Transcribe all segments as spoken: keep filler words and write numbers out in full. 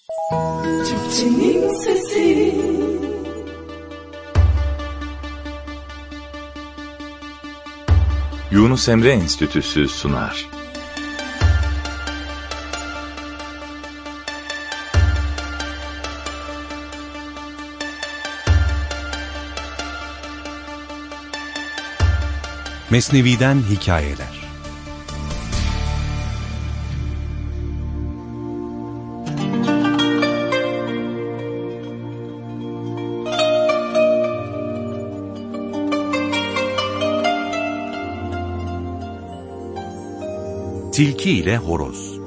Türkçenin sesi. Yunus Emre Enstitüsü sunar. Mesnevi'den hikayeler. Tilki ile horoz.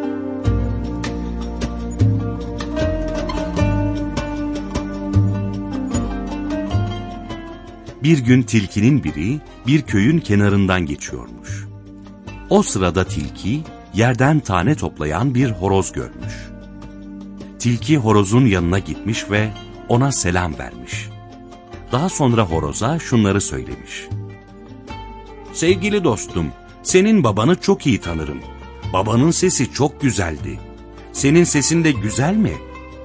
Bir gün tilkinin biri bir köyün kenarından geçiyormuş. O sırada tilki yerden tane toplayan bir horoz görmüş. Tilki horozun yanına gitmiş ve ona selam vermiş. Daha sonra horoza şunları söylemiş. Sevgili dostum, senin babanı çok iyi tanırım. Babanın sesi çok güzeldi. Senin sesin de güzel mi?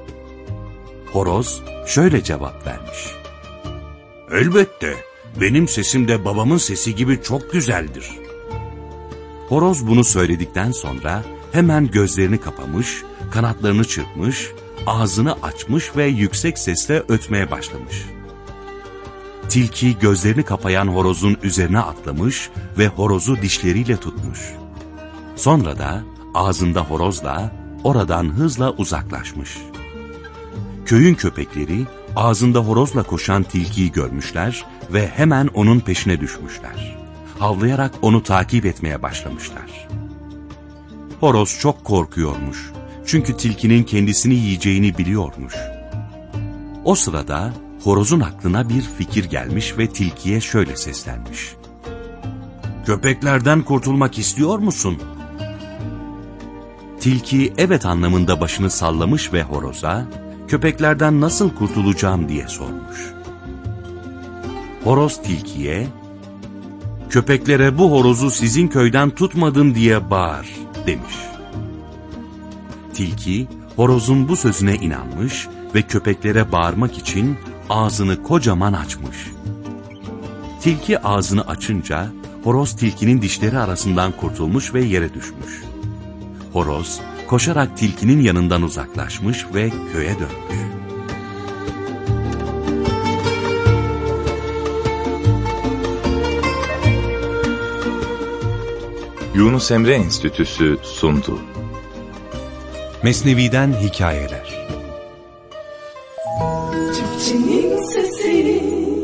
Horoz şöyle cevap vermiş. Elbette, benim sesim de babamın sesi gibi çok güzeldir. Horoz bunu söyledikten sonra hemen gözlerini kapamış, kanatlarını çırpmış, ağzını açmış ve yüksek sesle ötmeye başlamış. Tilki gözlerini kapayan horozun üzerine atlamış ve horozu dişleriyle tutmuş. Sonra da ağzında horozla oradan hızla uzaklaşmış. Köyün köpekleri ağzında horozla koşan tilkiyi görmüşler ve hemen onun peşine düşmüşler. Havlayarak onu takip etmeye başlamışlar. Horoz çok korkuyormuş. Çünkü tilkinin kendisini yiyeceğini biliyormuş. O sırada horozun aklına bir fikir gelmiş ve tilkiye şöyle seslenmiş. Köpeklerden kurtulmak istiyor musun? Tilki evet anlamında başını sallamış ve horoza, köpeklerden nasıl kurtulacağım diye sormuş. Horoz tilkiye, köpeklere bu horozu sizin köyden tutmadım diye bağır demiş. Tilki, horozun bu sözüne inanmış ve köpeklere bağırmak için ağzını kocaman açmış. Tilki ağzını açınca, horoz tilkinin dişleri arasından kurtulmuş ve yere düşmüş. Horoz, koşarak tilkinin yanından uzaklaşmış ve köye dönmüş. Yunus Emre Enstitüsü sundu. Mesnevi'den hikayeler. Türkçenin sesi.